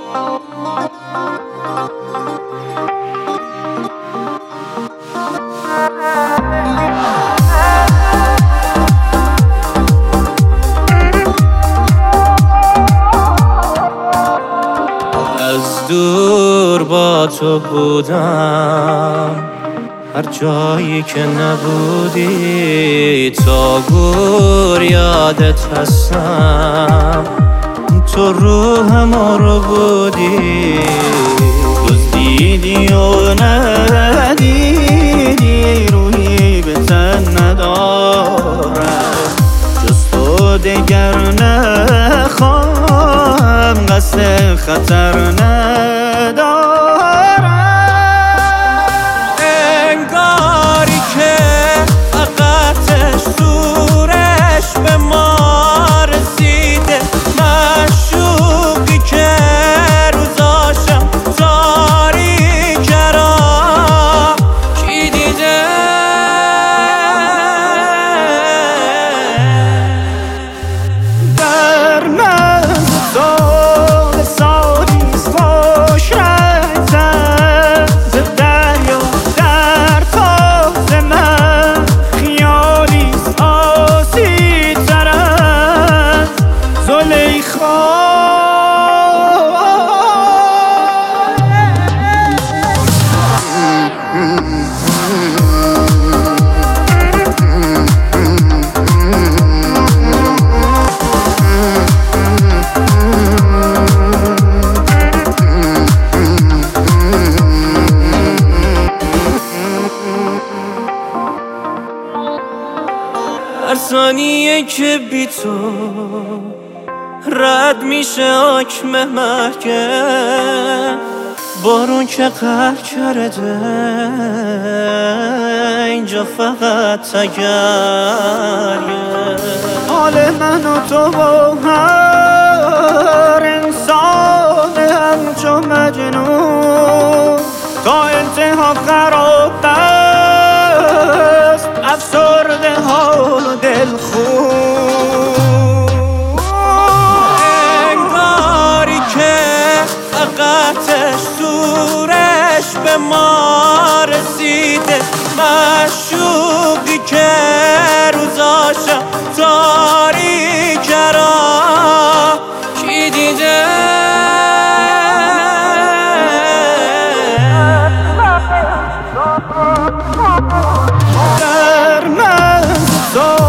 از دور با تو بودم هر جایی که نبودی، تا گور یادت هستم تو روحم رو بودی. دزدیدی و ندیدی روحی به تن ندارم، جز تو دگر نخواهم، قصد خطر ندارم. انگاری که فقطش زورش به ما رسیده، معشوقی که روزاشم تاریکه را کی دیده. در مغز سال سالیست خوش رنگ‌تر ز دریا، در تاز من خیالیست آسی‌تر از زلیخا. هر ثانیه که بی تو رد میشه حکم محکم، بارون که قهر کرده اینجا فقط تگریه. حال من و تو با هر انسان همچون مجنون تا انتها خراب دست، افسرده حال و دل خون. انگاری که فقطش زورش به ما رسیده، معشوقی که روزاشم تاریکه را کی دیده. در من